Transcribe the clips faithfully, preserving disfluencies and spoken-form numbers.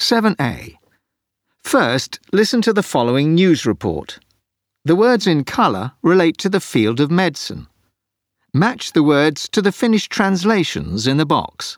seven A. First, listen to the following news report. The words in colour relate to the field of medicine. Match the words to the Finnish translations in the box.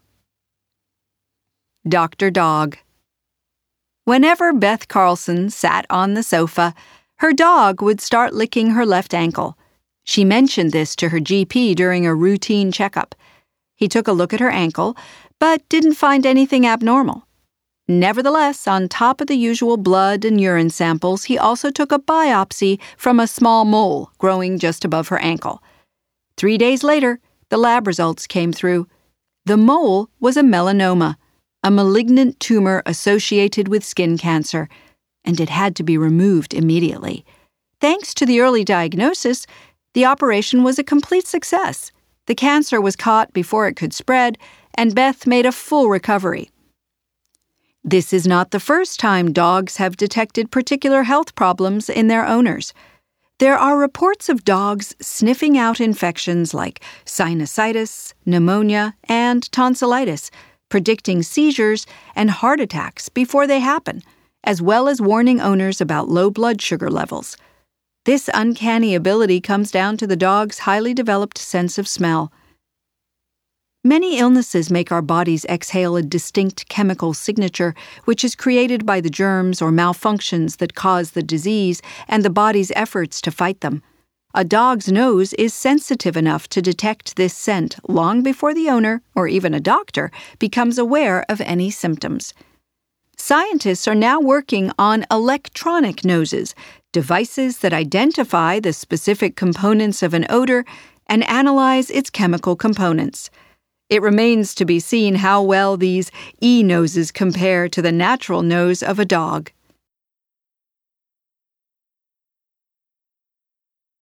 Doctor Dog. Whenever Beth Carlson sat on the sofa, her dog would start licking her left ankle. She mentioned this to her G P during a routine checkup. He took a look at her ankle, but didn't find anything abnormal. Nevertheless, on top of the usual blood and urine samples, he also took a biopsy from a small mole growing just above her ankle. Three days later, the lab results came through. The mole was a melanoma, a malignant tumor associated with skin cancer, and it had to be removed immediately. Thanks to the early diagnosis, the operation was a complete success. The cancer was caught before it could spread, and Beth made a full recovery. This is not the first time dogs have detected particular health problems in their owners. There are reports of dogs sniffing out infections like sinusitis, pneumonia, and tonsillitis, predicting seizures and heart attacks before they happen, as well as warning owners about low blood sugar levels. This uncanny ability comes down to the dog's highly developed sense of smell. Many illnesses make our bodies exhale a distinct chemical signature, which is created by the germs or malfunctions that cause the disease and the body's efforts to fight them. A dog's nose is sensitive enough to detect this scent long before the owner, or even a doctor, becomes aware of any symptoms. Scientists are now working on electronic noses, devices that identify the specific components of an odor and analyze its chemical components. It remains to be seen how well these e-noses compare to the natural nose of a dog.